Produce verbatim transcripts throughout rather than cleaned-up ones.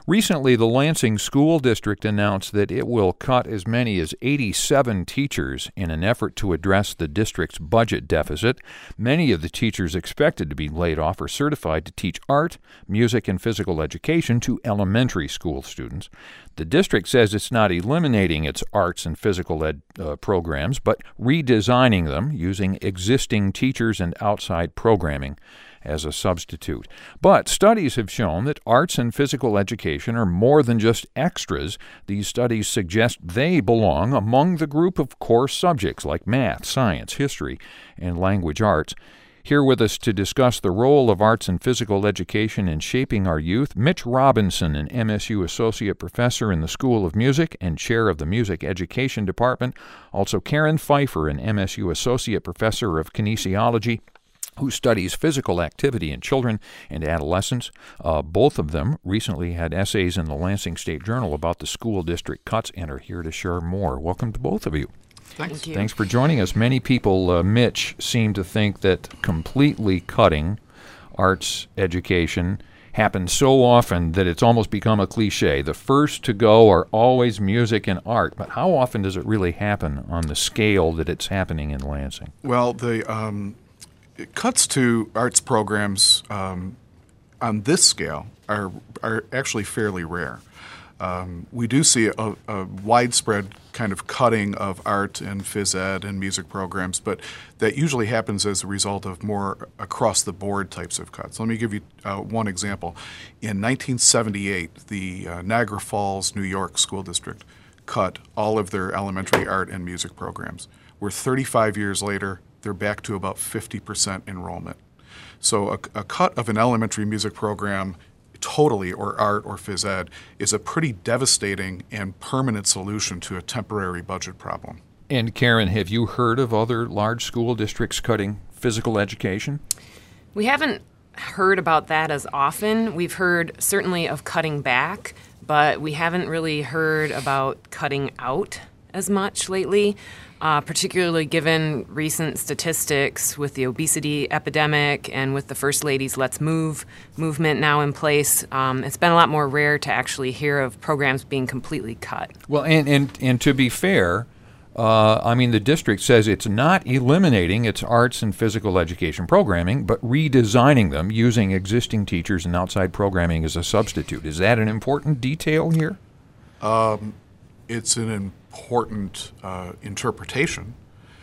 Recently, the Lansing School District announced that it will cut as many as eighty-seven teachers in an effort to address the district's budget deficit. Many of the teachers expected to be laid off are certified to teach art, music, and physical education to elementary school students. The district says it's not eliminating its arts and physical ed uh, programs, but redesigning them using existing teachers and outside programming as a substitute. But studies have shown that arts and physical education are more than just extras. These studies suggest they belong among the group of core subjects like math, science, history, and language arts. Here with us to discuss the role of arts and physical education in shaping our youth, Mitch Robinson, an M S U Associate Professor in the School of Music and Chair of the Music Education Department. Also Karen Pfeiffer, an M S U Associate Professor of Kinesiology, who studies physical activity in children and adolescents. Uh, both of them recently had essays in the Lansing State Journal about the school district cuts and are here to share more. Welcome to both of you. Thanks. Thank you. Thanks for joining us. Many people, uh, Mitch, seem to think that completely cutting arts education happens so often that it's almost become a cliche. The first to go are always music and art, but how often does it really happen on the scale that it's happening in Lansing? Well, the um, cuts to arts programs um, on this scale are are actually fairly rare. Um, we do see a, a widespread kind of cutting of art and phys ed and music programs, but that usually happens as a result of more across-the-board types of cuts. Let me give you uh, one example. In nineteen seventy-eight, the uh, Niagara Falls, New York School District cut all of their elementary art and music programs. We're thirty-five years later, they're back to about fifty percent enrollment. So a, a cut of an elementary music program totally, or art or phys ed, is a pretty devastating and permanent solution to a temporary budget problem. And Karen, have you heard of other large school districts cutting physical education? We haven't heard about that as often. We've heard certainly of cutting back, but we haven't really heard about cutting out as much lately. Uh, particularly given recent statistics with the obesity epidemic and with the First Lady's Let's Move movement now in place. Um, it's been a lot more rare to actually hear of programs being completely cut. Well, and, and, and to be fair, uh, I mean, the district says it's not eliminating its arts and physical education programming, but redesigning them using existing teachers and outside programming as a substitute. Is that an important detail here? Um, it's an important uh, interpretation.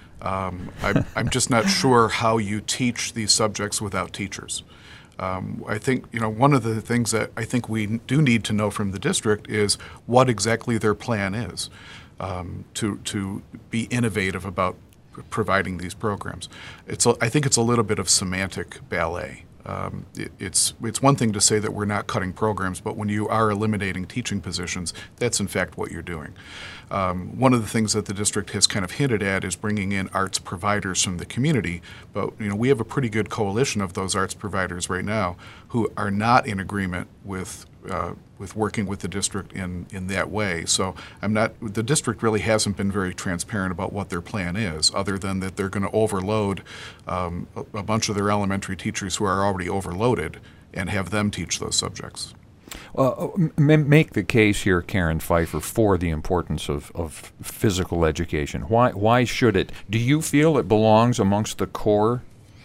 Um, I'm, I'm just not sure how you teach these subjects without teachers. Um, I think, you know, one of the things that I think we do need to know from the district is what exactly their plan is um, to, to be innovative about providing these programs. It's a, I think it's a little bit of semantic ballet. Um, it, it's it's one thing to say that we're not cutting programs, but when you are eliminating teaching positions, that's in fact what you're doing. Um, one of the things that the district has kind of hinted at is bringing in arts providers from the community, but you know we have a pretty good coalition of those arts providers right now who are not in agreement with uh, with working with the district in, in that way. So I'm not. The district really hasn't been very transparent about what their plan is, other than that they're going to overload um, a, a bunch of their elementary teachers who are already overloaded and have them teach those subjects. Uh, m- make the case here, Karen Pfeiffer, for the importance of, of physical education. Why why should it? Do you feel it belongs amongst the core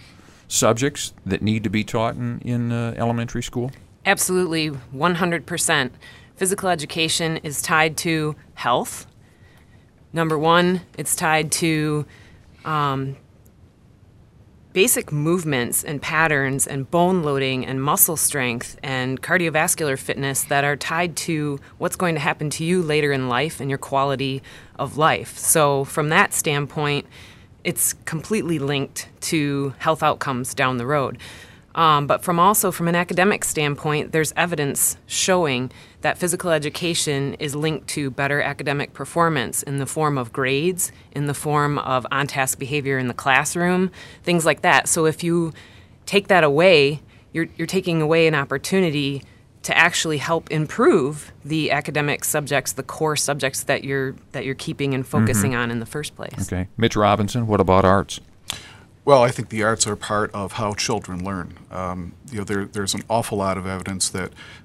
subjects that need to be taught in, in uh, elementary school? Absolutely, one hundred percent. Physical education is tied to health. Number one, it's tied to um, basic movements and patterns and bone loading and muscle strength and cardiovascular fitness that are tied to what's going to happen to you later in life and your quality of life. So from that standpoint, it's completely linked to health outcomes down the road. Um, but from also from an academic standpoint, there's evidence showing that physical education is linked to better academic performance in the form of grades, in the form of on-task behavior in the classroom, things like that. So if you take that away, you're, you're taking away an opportunity to actually help improve the academic subjects, the core subjects that you're that you're keeping and focusing mm-hmm. on in the first place. Okay. Mitch Robinson, what about arts? Well, I think the arts are part of how children learn. Um, you know, there, there's an awful lot of evidence that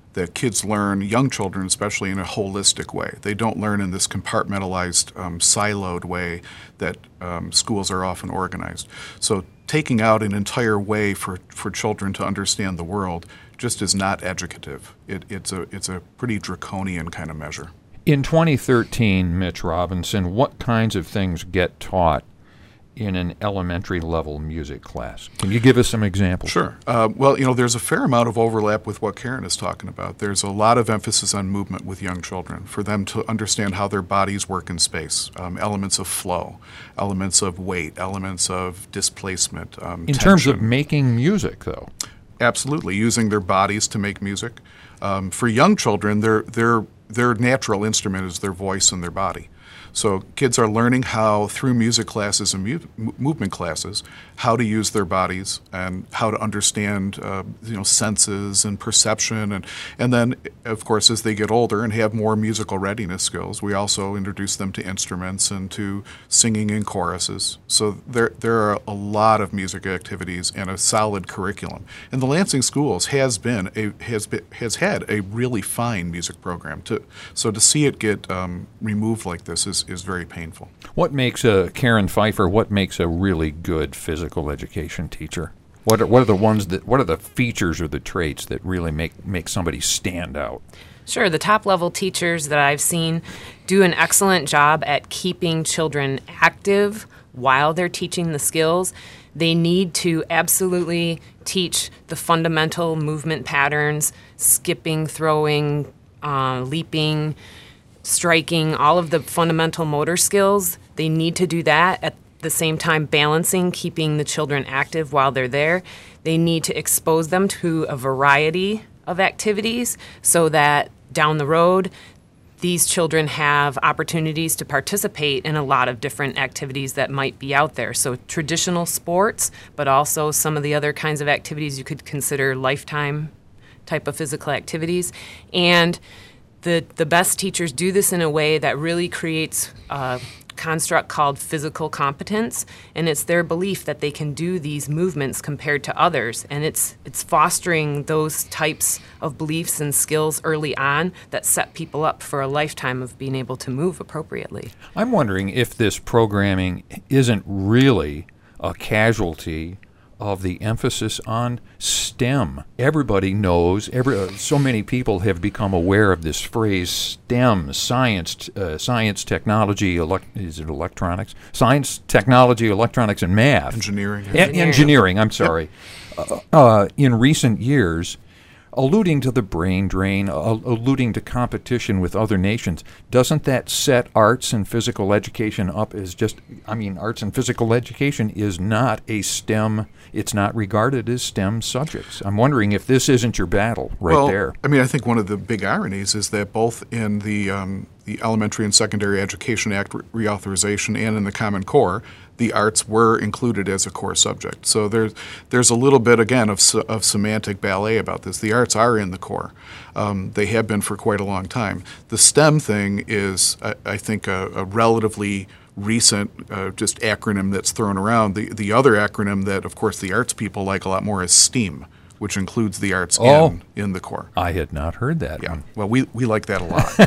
that kids learn, young children especially, in a holistic way. They don't learn in this compartmentalized, um, siloed way that um, schools are often organized. So taking out an entire way for, for children to understand the world just is not educative. It, it's a it's a pretty draconian kind of measure. In twenty thirteen, Mitch Robinson, what kinds of things get taught in an elementary level music class? Can you give us some examples? Sure. Uh, well, you know, there's a fair amount of overlap with what Karen is talking about. There's a lot of emphasis on movement with young children for them to understand how their bodies work in space, um, elements of flow, elements of weight, elements of displacement. Um, in terms of making music, though? Absolutely, using their bodies to make music. Um, for young children, their their their natural instrument is their voice and their body. So kids are learning how, through music classes and mu- movement classes, how to use their bodies and how to understand, uh, you know, senses and perception. And, and then, of course, as they get older and have more musical readiness skills, we also introduce them to instruments and to singing in choruses. So there, there are a lot of music activities and a solid curriculum. And the Lansing Schools has been a has been, has had a really fine music program too. So to see it get um, removed like this is is very painful. What makes a Karen Pfeiffer? What makes a really good physical education teacher? What are, what are the ones that? What are the features or the traits that really make make somebody stand out? Sure, the top level teachers that I've seen do an excellent job at keeping children active while they're teaching the skills. They need to absolutely teach the fundamental movement patterns, skipping, throwing, uh, leaping, striking, all of the fundamental motor skills. They need to do that at the same time balancing, keeping the children active while they're there. They need to expose them to a variety of activities so that down the road, these children have opportunities to participate in a lot of different activities that might be out there. So traditional sports, but also some of the other kinds of activities you could consider lifetime type of physical activities. And The, the best teachers do this in a way that really creates a construct called physical competence, and it's their belief that they can do these movements compared to others, and it's it's fostering those types of beliefs and skills early on that set people up for a lifetime of being able to move appropriately. I'm wondering if this programming isn't really a casualty of the emphasis on STEM. Everybody knows, every, uh, so many people have become aware of this phrase STEM, science, uh, science, technology, elec- is it electronics? Science, technology, electronics, and math. Engineering. E- engineering, I'm sorry. Yep. Uh, uh, in recent years, alluding to the brain drain, uh, alluding to competition with other nations, doesn't that set arts and physical education up as just, I mean, arts and physical education is not a STEM, it's not regarded as STEM subjects. I'm wondering if this isn't your battle right well, there. I mean, I think one of the big ironies is that both in the um, the Elementary and Secondary Education Act re- reauthorization and in the Common Core, the arts were included as a core subject. So there's there's a little bit, again, of of semantic ballet about this. The arts are in the core. Um, they have been for quite a long time. The STEM thing is, I, I think, a, a relatively recent uh, just acronym that's thrown around. The the other acronym that, of course, the arts people like a lot more is STEAM, which includes the arts oh, in, in the core. I had not heard that Yeah. one. Well, we, we like that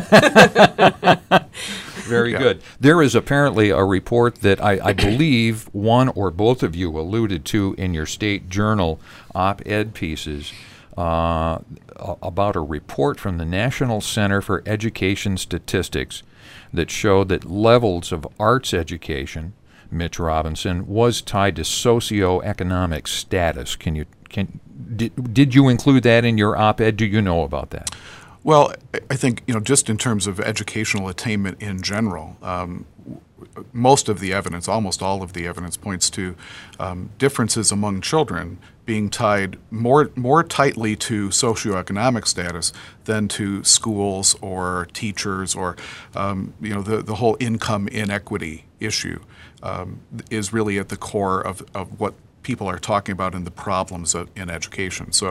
a lot. Very Yeah. good. There is apparently a report that I, I believe one or both of you alluded to in your state journal op-ed pieces uh, about a report from the National Center for Education Statistics that showed that levels of arts education, Mitch Robinson, was tied to socioeconomic status. Can you can did, did you include that in your op-ed? Do you know about that? Well, I think, you know, just in terms of educational attainment in general, um, most of the evidence, almost all of the evidence, points to um, differences among children being tied more more tightly to socioeconomic status than to schools or teachers or, um, you know, the, the whole income inequity issue um, is really at the core of, of what people are talking about in the problems of, in education. So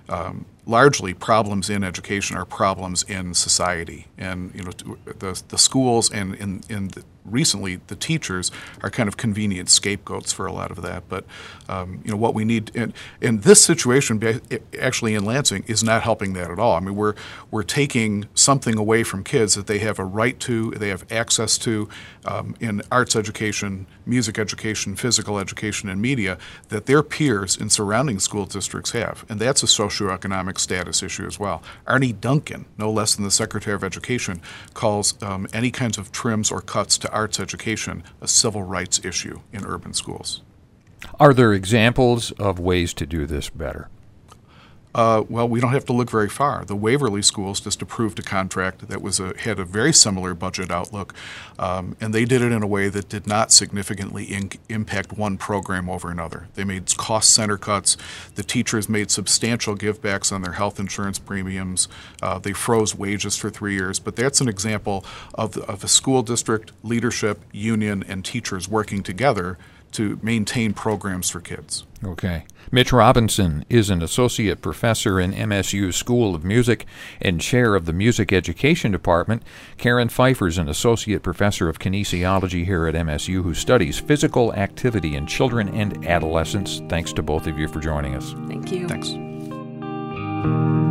um, largely problems in education are problems in society, and you know the the schools and in in the, recently the teachers are kind of convenient scapegoats for a lot of that. But um, you know what we need in in this situation, actually in Lansing, is not helping that at all. I mean, we're we're taking something away from kids that they have a right to, they have access to um, in arts education, music education, physical education, and media that their peers in surrounding school districts have, and that's a socioeconomic status issue as well. Arne Duncan, no less than the Secretary of Education, calls um, any kinds of trims or cuts to arts education a civil rights issue in urban schools. Are there examples of ways to do this better? Uh, well, we don't have to look very far. The Waverly schools just approved a contract that was a, had a very similar budget outlook, um, and they did it in a way that did not significantly in, impact one program over another. They made cost center cuts. The teachers made substantial givebacks on their health insurance premiums. Uh, they froze wages for three years. But that's an example of, the, of a school district, leadership, union, and teachers working together to maintain programs for kids. Okay. Mitch Robinson is an associate professor in M S U's School of Music and chair of the Music Education Department. Karen Pfeiffer is an associate professor of kinesiology here at M S U who studies physical activity in children and adolescents. Thanks to both of you for joining us. Thank you. Thanks.